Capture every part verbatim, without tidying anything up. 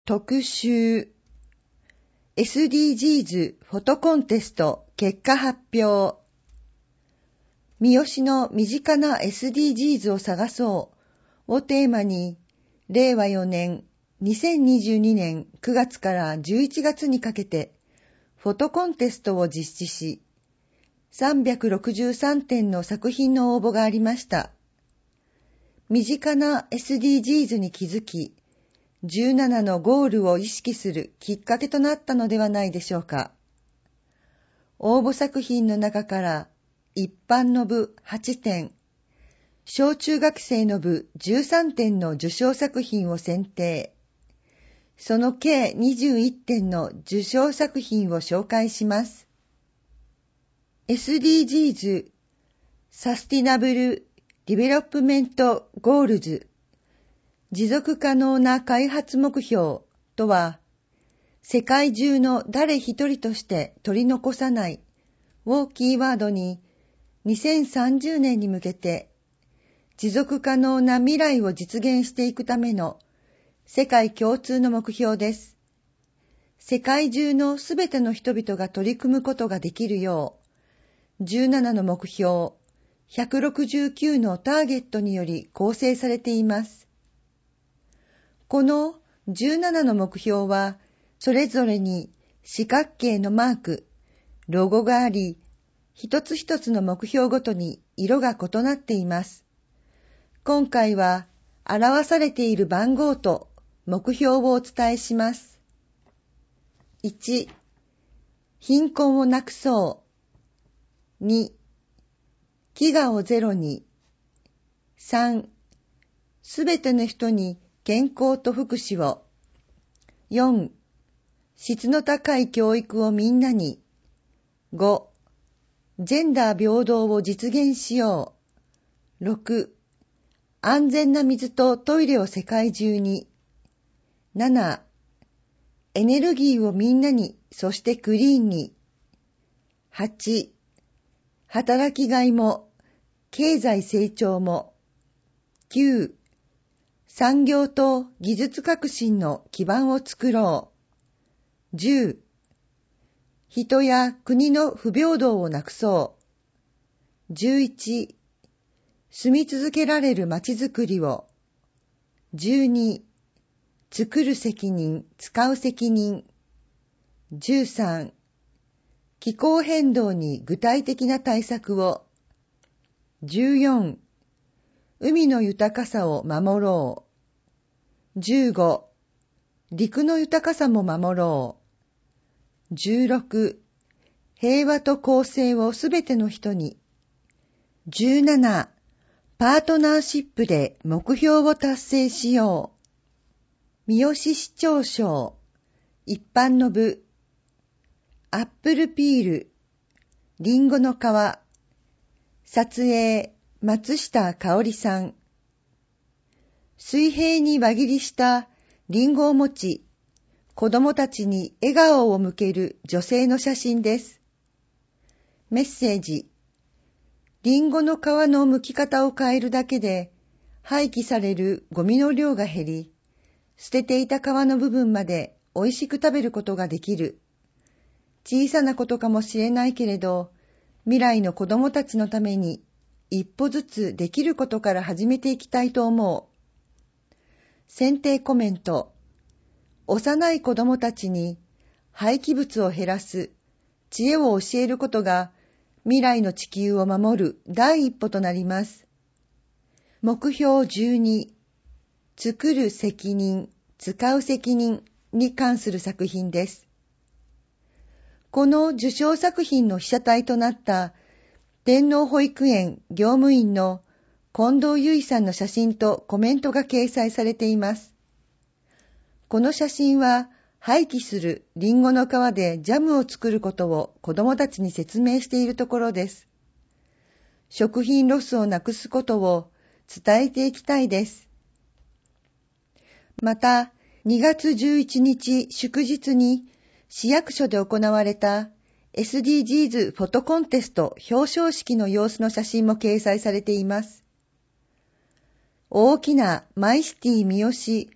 特集 エスディージーズ フォトコンテスト結果発表。三好の身近な エスディージーズ を探そうをテーマに、れいわよねんにせんにじゅうにねんくがつからじゅういちがつにかけてフォトコンテストを実施し、さんびゃくろくじゅうさんてんの作品の応募がありました。身近な エスディージーズ に気づき、じゅうななのゴールを意識するきっかけとなったのではないでしょうか。応募作品の中から一般の部はちてん、小中学生の部じゅうさんてんの受賞作品を選定。その計にじゅういってんの受賞作品を紹介します。エスディージーズ サスティナブル・ディベロップメント・ゴールズ持続可能な開発目標とは、世界中の誰一人として取り残さないをキーワードに、にせんさんじゅうねんに向けて持続可能な未来を実現していくための世界共通の目標です。世界中のすべての人々が取り組むことができるよう、じゅうななの目標、ひゃくろくじゅうきゅうのターゲットにより構成されています。このじゅうななの目標は、それぞれに四角形のマーク、ロゴがあり、一つ一つの目標ごとに色が異なっています。今回は表されている番号と目標をお伝えします。いち、貧困をなくそう。に、飢餓をゼロに。さん、すべての人に健康と福祉を。よん、質の高い教育をみんなに。ご、ジェンダー平等を実現しよう。ろく、安全な水とトイレを世界中に。なな、エネルギーをみんなに、そしてクリーンに。はち、働きがいも、経済成長も。きゅう、産業と技術革新の基盤を作ろう。じゅう、人や国の不平等をなくそう。じゅういち、住み続けられる街づくりを。じゅうに、作る責任、使う責任。じゅうさん、気候変動に具体的な対策を。じゅうよん、海の豊かさを守ろう。じゅうご、陸の豊かさも守ろう。じゅうろく、平和と公正をすべての人に。じゅうなな、パートナーシップで目標を達成しよう。三好市長賞、一般の部。アップルピール、リンゴの皮。撮影、松下香織さん。水平に輪切りしたリンゴを持ち、子供たちに笑顔を向ける女性の写真です。メッセージ。リンゴの皮の剥き方を変えるだけで、廃棄されるゴミの量が減り、捨てていた皮の部分まで美味しく食べることができる。小さなことかもしれないけれど、未来の子供たちのために一歩ずつできることから始めていきたいと思う。選定コメント。幼い子供たちに廃棄物を減らす知恵を教えることが未来の地球を守る第一歩となります。目標じゅうに、作る責任、使う責任に関する作品です。この受賞作品の被写体となった天皇保育園業務員の近藤結衣さんの写真とコメントが掲載されています。この写真は廃棄するリンゴの皮でジャムを作ることを子どもたちに説明しているところです。食品ロスをなくすことを伝えていきたいです。また、にがつじゅういちにち祝日に市役所で行われた エスディージーズ フォトコンテスト表彰式の様子の写真も掲載されています。大きなマイシティ三好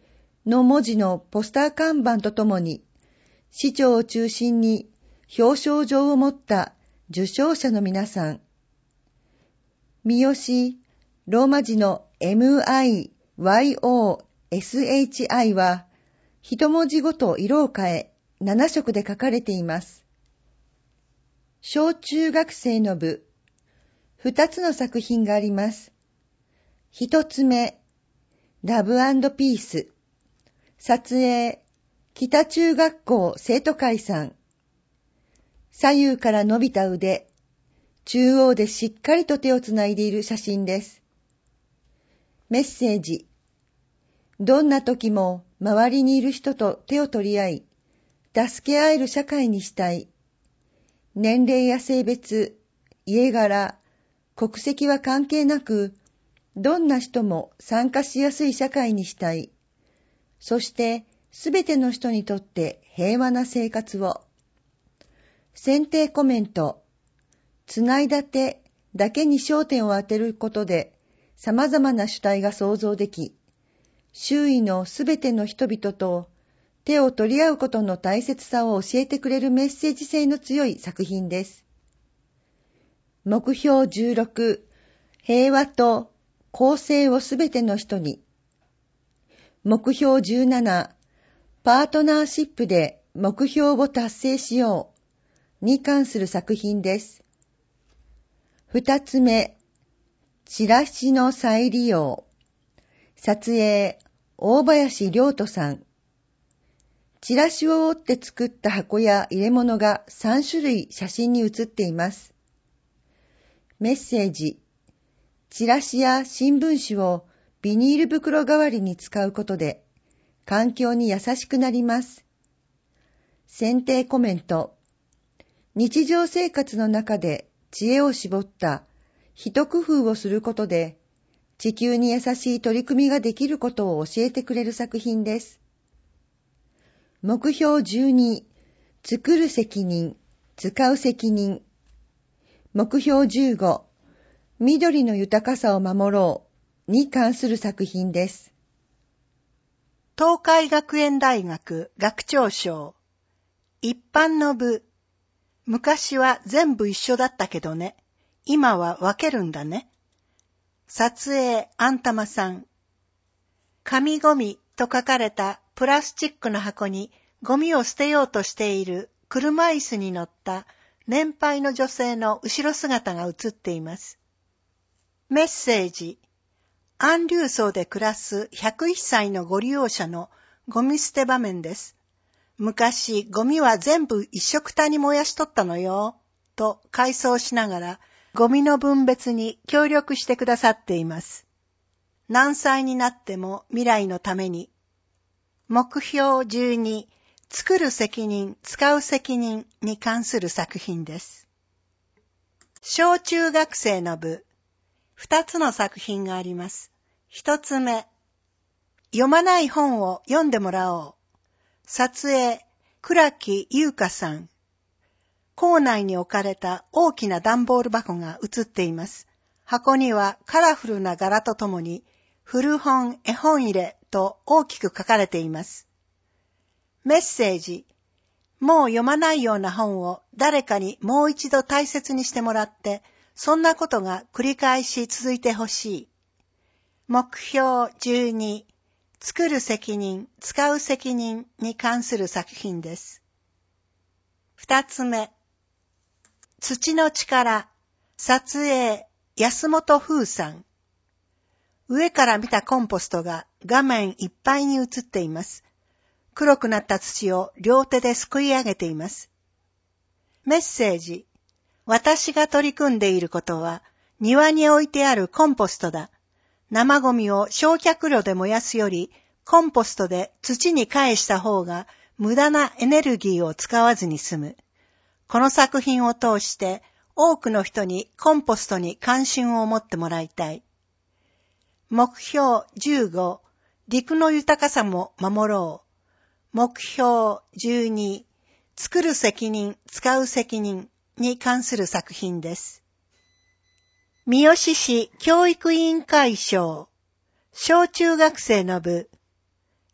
の文字のポスター看板とともに、市長を中心に表彰状を持った受賞者の皆さん。三好、ローマ字の エムアイワイオーエスエイチアイ は、一文字ごと色を変え、なな色で書かれています。小中学生の部、二つの作品があります。一つ目、ラブ&ピース。撮影、北中学校生徒会さん。左右から伸びた腕、中央でしっかりと手をつないでいる写真です。メッセージ。どんな時も周りにいる人と手を取り合い、助け合える社会にしたい。年齢や性別、家柄、国籍は関係なく、どんな人も参加しやすい社会にしたい。そして、すべての人にとって平和な生活を。選定コメント。つないだ手だけに焦点を当てることで、様々な主体が想像でき、周囲のすべての人々と手を取り合うことの大切さを教えてくれるメッセージ性の強い作品です。目標じゅうろく、平和と公正をすべての人に。目標じゅうなな、パートナーシップで目標を達成しように関する作品です。二つ目、チラシの再利用。撮影、大林亮斗さん。チラシを折って作った箱や入れ物がさん種類写真に写っています。メッセージ。チラシや新聞紙をビニール袋代わりに使うことで環境に優しくなります。選定コメント。日常生活の中で知恵を絞った一工夫をすることで地球に優しい取り組みができることを教えてくれる作品です。目標じゅうに、作る責任、使う責任。目標じゅうご、緑の豊かさを守ろうに関する作品です。 東海学園大学学長賞。一般の部。昔は全部一緒だったけどね。今は分けるんだね。撮影あんたまさん。紙ゴミと書かれたプラスチックの箱にゴミを捨てようとしている車椅子に乗った年配の女性の後ろ姿が映っています。メッセージ。安隆荘で暮らすひゃくいっさいのご利用者のゴミ捨て場面です。昔ゴミは全部一緒くたに燃やしとったのよ、と回想しながらゴミの分別に協力してくださっています。何歳になっても未来のために。目標じゅうに、作る責任、使う責任に関する作品です。小中学生の部、二つの作品があります。一つ目、読まない本を読んでもらおう。撮影、倉木優香さん。校内に置かれた大きな段ボール箱が写っています。箱にはカラフルな柄とともに、古本絵本入れと大きく書かれています。メッセージ。もう読まないような本を誰かにもう一度大切にしてもらって、そんなことが繰り返し続いてほしい。目標じゅうに、作る責任、使う責任に関する作品です。二つ目。土の力、撮影、安本風さん。上から見たコンポストが画面いっぱいに映っています。黒くなった土を両手ですくい上げています。メッセージ。私が取り組んでいることは、庭に置いてあるコンポストだ。生ゴミを焼却炉で燃やすより、コンポストで土に返した方が無駄なエネルギーを使わずに済む。この作品を通して多くの人にコンポストに関心を持ってもらいたい。目標じゅうご、陸の豊かさも守ろう。目標じゅうに、作る責任、使う責任に関する作品です。三好市教育委員会賞、小中学生の部、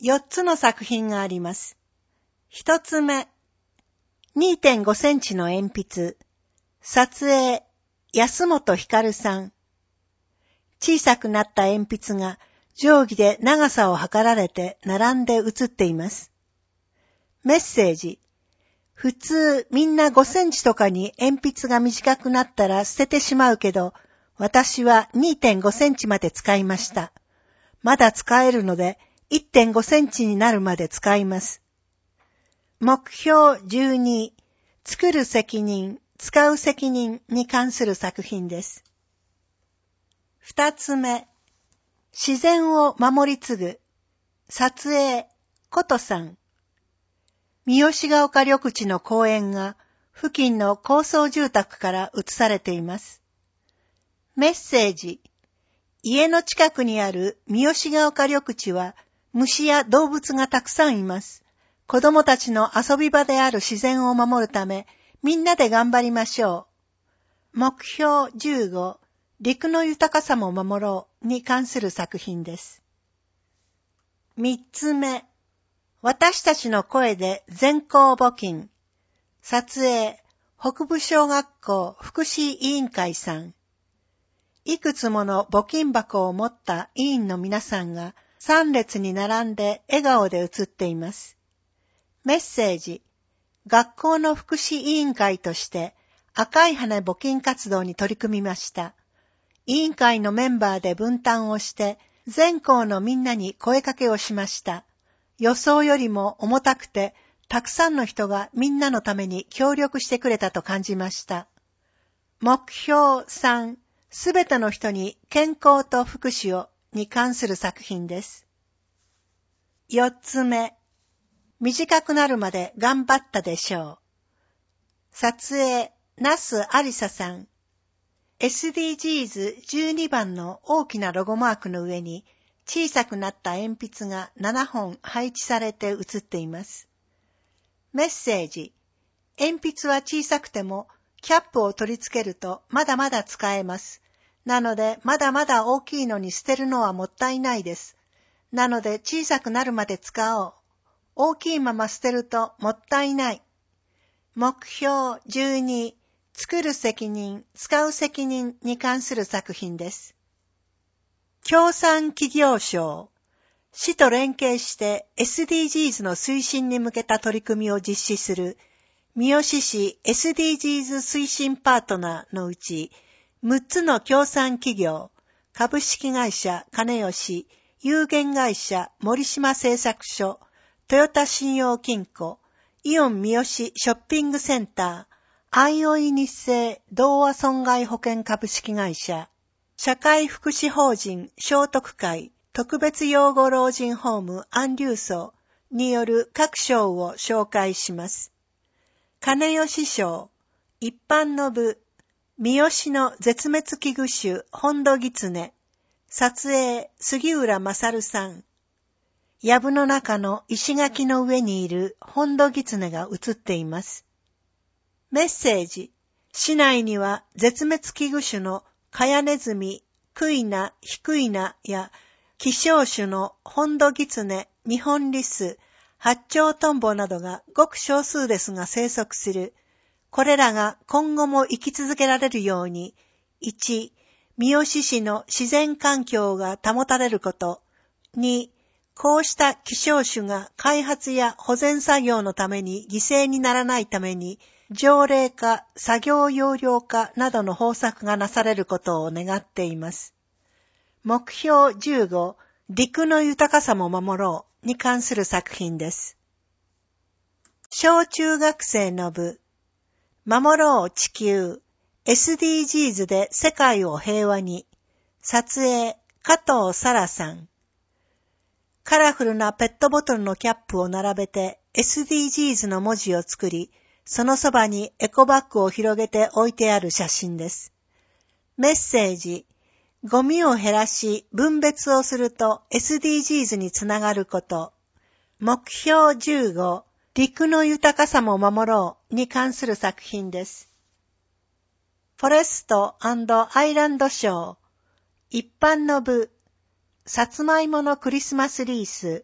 よっつの作品があります。一つ目、にてんごセンチの鉛筆。撮影、安本ひかるさん。小さくなった鉛筆が定規で長さを測られて並んで写っています。メッセージ。普通みんなごセンチとかに鉛筆が短くなったら捨ててしまうけど、私は にてんごセンチまで使いました。まだ使えるので いってんごセンチになるまで使います。目標じゅうに、作る責任、使う責任に関する作品です。二つ目、自然を守り継ぐ。撮影、ことさん。三好ヶ丘緑地の公園が付近の高層住宅から映されています。メッセージ。家の近くにある三好ヶ丘緑地は虫や動物がたくさんいます。子供たちの遊び場である自然を守るためみんなで頑張りましょう。目標じゅうご、陸の豊かさも守ろうに関する作品です。三つ目、私たちの声で全校募金。撮影、北部小学校福祉委員会さん。いくつもの募金箱を持った委員の皆さんが三列に並んで笑顔で写っています。メッセージ。学校の福祉委員会として赤い羽募金活動に取り組みました。委員会のメンバーで分担をして全校のみんなに声かけをしました。予想よりも重たくてたくさんの人がみんなのために協力してくれたと感じました。目標さん、すべての人に健康と福祉をに関する作品です。四つ目、短くなるまで頑張ったでしょう。撮影、那須ありささん。エスディージーズじゅうにばんの大きなロゴマークの上に小さくなった鉛筆がななほん配置されて写っています。メッセージ。鉛筆は小さくてもキャップを取り付けるとまだまだ使えます。なのでまだまだ大きいのに捨てるのはもったいないです。なので小さくなるまで使おう。大きいまま捨てるともったいない。目標じゅうに、作る責任、使う責任に関する作品です。協賛企業賞。市と連携して エスディージーズ の推進に向けた取り組みを実施する三好市 エスディージーズ 推進パートナーのうちむっつの協賛企業、株式会社金吉、有限会社森島製作所、トヨタ信用金庫、イオン三好ショッピングセンター、アイオイ日生同和損害保険株式会社、社会福祉法人聖徳会特別養護老人ホーム安隆荘による各賞を紹介します。金吉賞、一般の部、三好の絶滅危惧種ホンドギツネ、撮影杉浦勝さん。藪の中の石垣の上にいるホンドギツネが写っています。メッセージ。市内には絶滅危惧種のカヤネズミ、クイナ、ヒクイナや希少種のホンドギツネ、ニホンリス、八丁トンボなどがごく少数ですが生息する。これらが今後も生き続けられるように、いち、三好市の自然環境が保たれること。に、こうした希少種が開発や保全作業のために犠牲にならないために、条例化、作業要領化などの方策がなされることを願っています。目標じゅうご、陸の豊かさも守ろうに関する作品です。小中学生の部、守ろう地球、エスディージーズ で世界を平和に、撮影、加藤沙羅さん。カラフルなペットボトルのキャップを並べて エスディージーズ の文字を作り、そのそばにエコバッグを広げて置いてある写真です。メッセージ。ゴミを減らし分別をすると エスディージーズ につながること。目標じゅうご、陸の豊かさも守ろうに関する作品です。フォレスト&アイランド賞。一般の部。さつまいものクリスマスリース。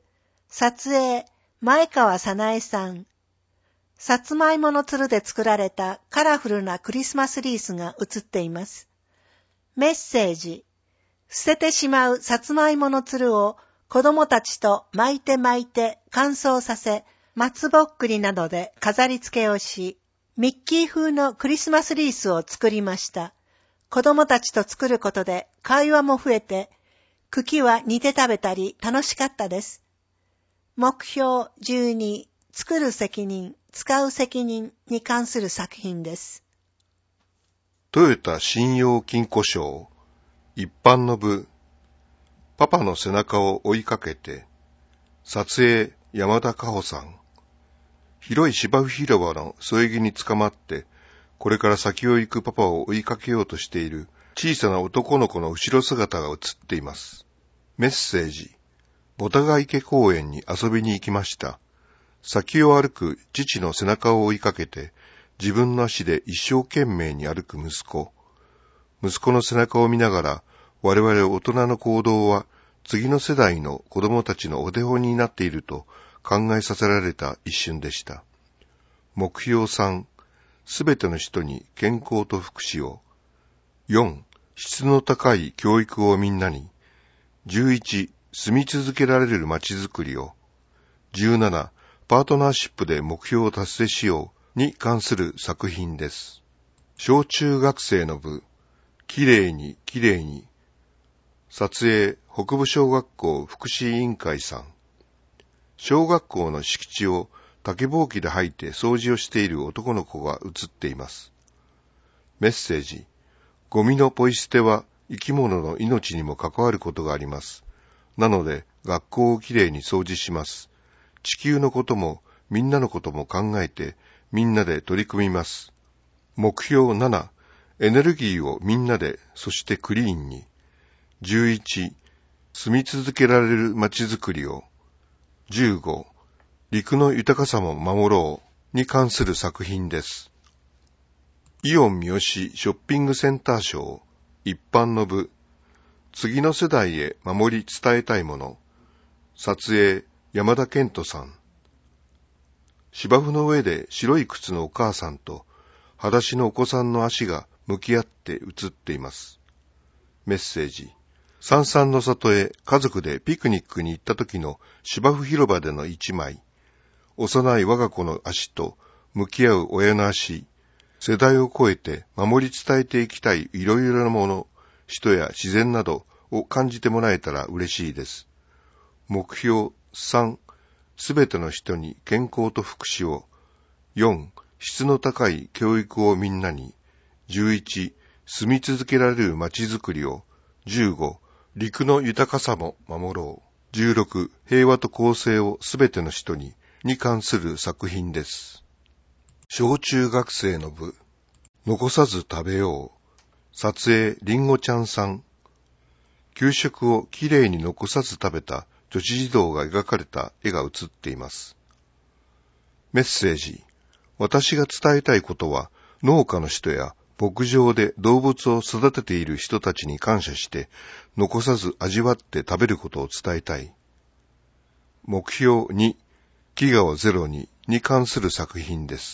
撮影、前川さなえさん。さつまいものつるで作られたカラフルなクリスマスリースが写っています。メッセージ。捨ててしまうさつまいものつるを子供たちと巻いて巻いて乾燥させ、松ぼっくりなどで飾り付けをし、ミッキー風のクリスマスリースを作りました。子供たちと作ることで会話も増えて、茎は煮て食べたり楽しかったです。目標じゅうに、作る責任、使う責任に関する作品です。 トヨタ信用金庫賞、一般の部、パパの背中を追いかけて、撮影山田佳穂さん。広い芝生広場の添え木に捕まって、これから先を行くパパを追いかけようとしている小さな男の子の後ろ姿が映っています。メッセージ。ボタガ池公園に遊びに行きました。先を歩く父の背中を追いかけて、自分の足で一生懸命に歩く息子。息子の背中を見ながら、我々大人の行動は次の世代の子供たちのお手本になっていると考えさせられた一瞬でした。目標さん、すべての人に健康と福祉を。よん、質の高い教育をみんなに。じゅういち、住み続けられる街づくりを。じゅうなな、パートナーシップで目標を達成しように関する作品です。小中学生の部、きれいにきれいに。撮影、北部小学校福祉委員会さん。小学校の敷地を竹ぼうきで掃いて掃除をしている男の子が映っています。メッセージ。ゴミのポイ捨ては生き物の命にも関わることがあります。なので学校をきれいに掃除します。地球のこともみんなのことも考えてみんなで取り組みます。目標なな、エネルギーをみんなで、そしてクリーンに。じゅういち、住み続けられる街づくりを。じゅうご、陸の豊かさも守ろうに関する作品です。イオン三好ショッピングセンター賞、一般の部、次の世代へ守り伝えたいもの。撮影、山田健人さん。芝生の上で白い靴のお母さんと裸足のお子さんの足が向き合って写っています。メッセージ。さんさんの里へ家族でピクニックに行った時の芝生広場での一枚。幼い我が子の足と向き合う親の足。世代を超えて守り伝えていきたいいろいろなもの、人や自然などを感じてもらえたら嬉しいです。目標さん、すべての人に健康と福祉を。よん、質の高い教育をみんなに。じゅういち、住み続けられる街づくりを。じゅうご、陸の豊かさも守ろう。じゅうろく、平和と公正をすべての人にに関する作品です。小中学生の部、残さず食べよう。撮影、りんごちゃんさん。給食をきれいに残さず食べた女子児童が描かれた絵が写っています。メッセージ。私が伝えたいことは、農家の人や牧場で動物を育てている人たちに感謝して、残さず味わって食べることを伝えたい。目標に、飢餓をゼロにに関する作品です。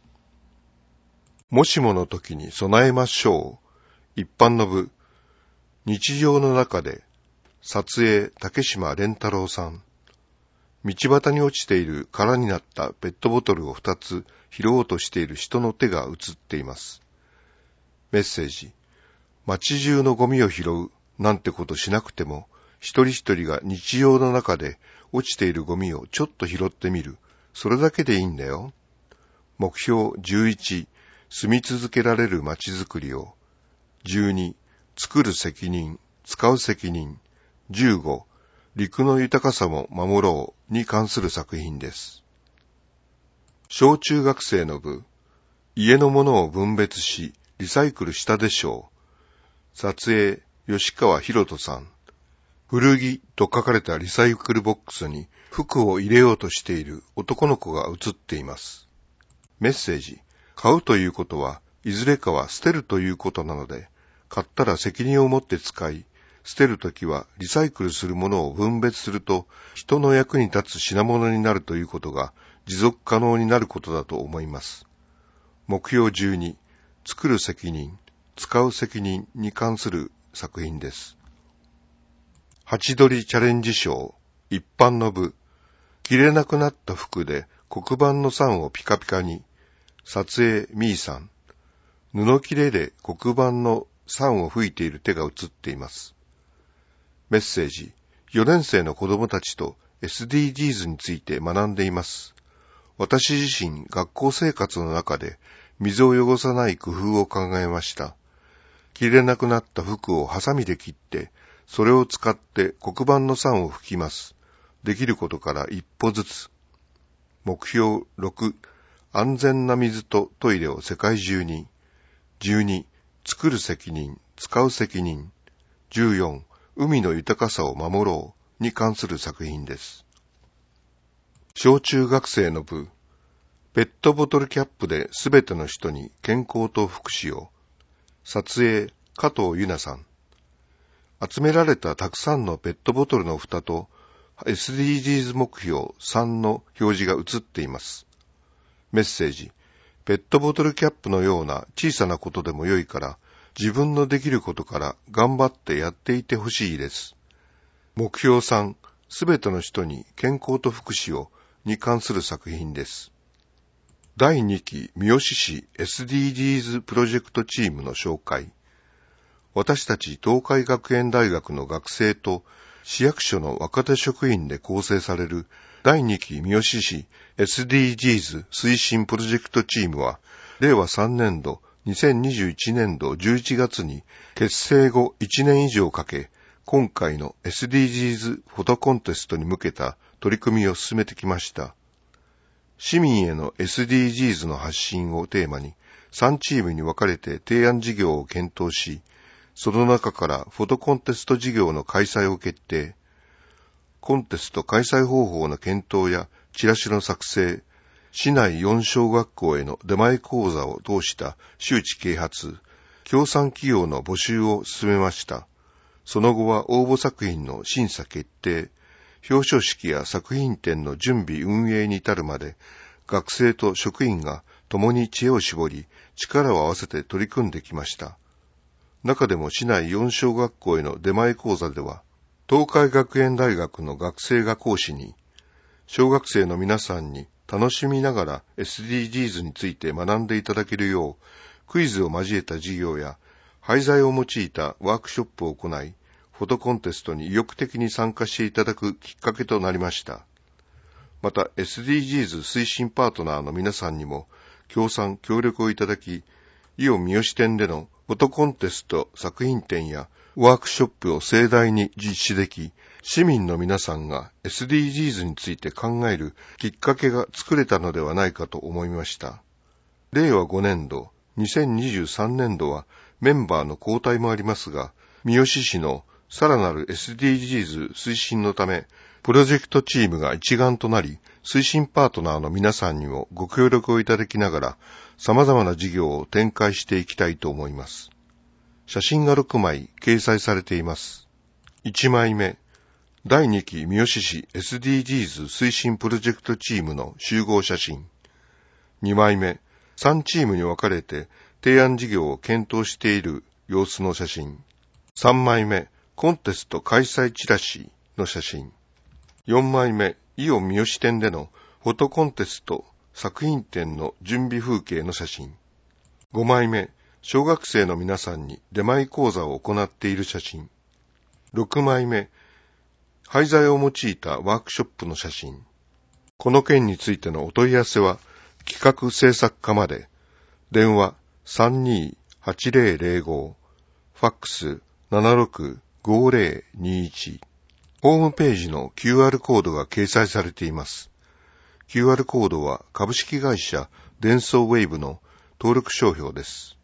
もしもの時に備えましょう。一般の部、日常の中で、撮影、竹島蓮太郎さん。道端に落ちている空になったペットボトルを二つ拾おうとしている人の手が映っています。メッセージ。街中のゴミを拾うなんてことしなくても、一人一人が日常の中で落ちているゴミをちょっと拾ってみる。それだけでいいんだよ。目標じゅういち、住み続けられる街づくりを。じゅうに、作る責任、使う責任。じゅうご、陸の豊かさも守ろうに関する作品です。小中学生の部、家のものを分別し、リサイクルしたでしょう。撮影、吉川博人さん。古着と書かれたリサイクルボックスに服を入れようとしている男の子が写っています。メッセージ。買うということは、いずれかは捨てるということなので、買ったら責任を持って使い、 捨てるときはリサイクルするものを分別すると人の役に立つ品物になるということが持続可能になることだと思います。目標じゅうに、作る責任、使う責任に関する作品です。ハチドリチャレンジ賞、一般の部、着れなくなった服で黒板の酸をピカピカに、撮影ミーさん、布切れで黒板の酸を吹いている手が映っています。メッセージ、よねん生の子供たちと エスディージーズ について学んでいます。私自身、学校生活の中で水を汚さない工夫を考えました。着れなくなった服をハサミで切って、それを使って黒板の酸を吹きます。できることから一歩ずつ。目標ろく、安全な水とトイレを世界中に。じゅうに、作る責任、使う責任。じゅうよん、海の豊かさを守ろうに関する作品です。小中学生の部、ペットボトルキャップですべての人に健康と福祉を。撮影、加藤由奈さん。集められたたくさんのペットボトルの蓋と エスディージーズ 目標さんの表示が映っています。メッセージ、ペットボトルキャップのような小さなことでも良いから自分のできることから頑張ってやっていてほしいです。目標さん、すべての人に健康と福祉をに関する作品です。だいにき三好市 エスディージーズ プロジェクトチームの紹介。私たち東海学園大学の学生と市役所の若手職員で構成されるだいにき三好市 エスディージーズ 推進プロジェクトチームは、れいわさんねんどにせんにじゅういちねんどじゅういちがつに結成後いちねん以上かけ、今回の エスディージーズ フォトコンテストに向けた取り組みを進めてきました。市民への エスディージーズ の発信をテーマにさんチームに分かれて提案事業を検討し、その中からフォトコンテスト事業の開催を決定。コンテスト開催方法の検討やチラシの作成、市内よん小学校への出前講座を通した周知啓発、協賛企業の募集を進めました。その後は応募作品の審査決定、表彰式や作品展の準備運営に至るまで、学生と職員が共に知恵を絞り、力を合わせて取り組んできました。中でも市内よん小学校への出前講座では、東海学園大学の学生が講師に、小学生の皆さんに楽しみながら エスディージーズ について学んでいただけるよう、クイズを交えた授業や、廃材を用いたワークショップを行い、フォトコンテストに意欲的に参加していただくきっかけとなりました。また エスディージーズ 推進パートナーの皆さんにも協賛協力をいただき、イオン三好店でのフォトコンテスト作品展やワークショップを盛大に実施でき、市民の皆さんが エスディージーズ について考えるきっかけが作れたのではないかと思いました。れいわごねんど、にせんにじゅうさんねんどはメンバーの交代もありますが、三好市のさらなる エスディージーズ 推進のため、プロジェクトチームが一丸となり、推進パートナーの皆さんにもご協力をいただきながら、様々な事業を展開していきたいと思います。写真がろくまい掲載されています。いちまいめ、だいにき三好市 エスディージーズ 推進プロジェクトチームの集合写真。にまいめ、さんチームに分かれて提案事業を検討している様子の写真。さんまいめ、コンテスト開催チラシの写真。よんまいめ、イオン三好店でのフォトコンテスト作品展の準備風景の写真。ごまいめ、小学生の皆さんに出前講座を行っている写真。ろくまいめ、廃材を用いたワークショップの写真。この件についてのお問い合わせは、企画制作課まで、電話 さんにーはちぜろぜろご、ファックス ななろくごぜろにいち、ホームページの キューアール コードが掲載されています。キューアール コードは株式会社デンソーウェイブの登録商標です。